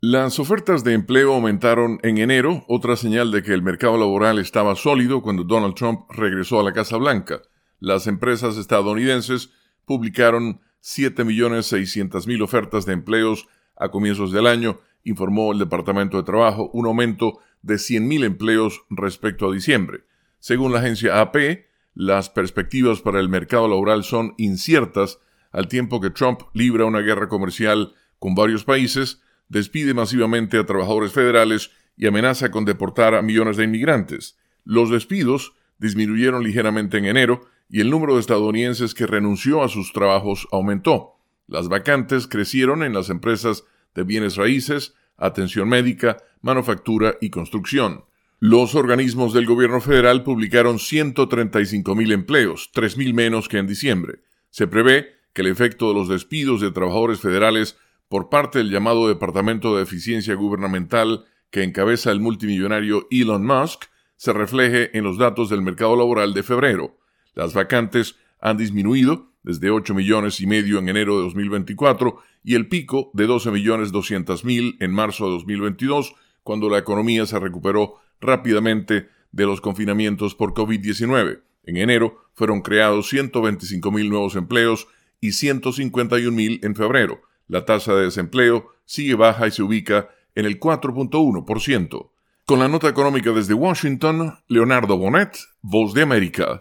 Las ofertas de empleo aumentaron en enero, otra señal de que el mercado laboral estaba sólido cuando Donald Trump regresó a la Casa Blanca. Las empresas estadounidenses publicaron 7.600.000 ofertas de empleos a comienzos del año, informó el Departamento de Trabajo, un aumento de 100.000 empleos respecto a diciembre. Según la agencia AP, las perspectivas para el mercado laboral son inciertas al tiempo que Trump libra una guerra comercial con varios países, despide masivamente a trabajadores federales y amenaza con deportar a millones de inmigrantes. Los despidos disminuyeron ligeramente en enero y el número de estadounidenses que renunció a sus trabajos aumentó. Las vacantes crecieron en las empresas de bienes raíces, atención médica, manufactura y construcción. Los organismos del gobierno federal publicaron 135.000 empleos, 3.000 menos que en diciembre. Se prevé que el efecto de los despidos de trabajadores federales por parte del llamado Departamento de Eficiencia Gubernamental que encabeza el multimillonario Elon Musk se refleje en los datos del mercado laboral de febrero. Las vacantes han disminuido desde 8,5 millones en enero de 2024 y el pico de 12,200,000 en marzo de 2022, cuando la economía se recuperó rápidamente de los confinamientos por COVID-19. En enero fueron creados 125,000 nuevos empleos y 151,000 en febrero. La tasa de desempleo sigue baja y se ubica en el 4.1%. Con la nota económica desde Washington, Leonardo Bonet, Voz de América.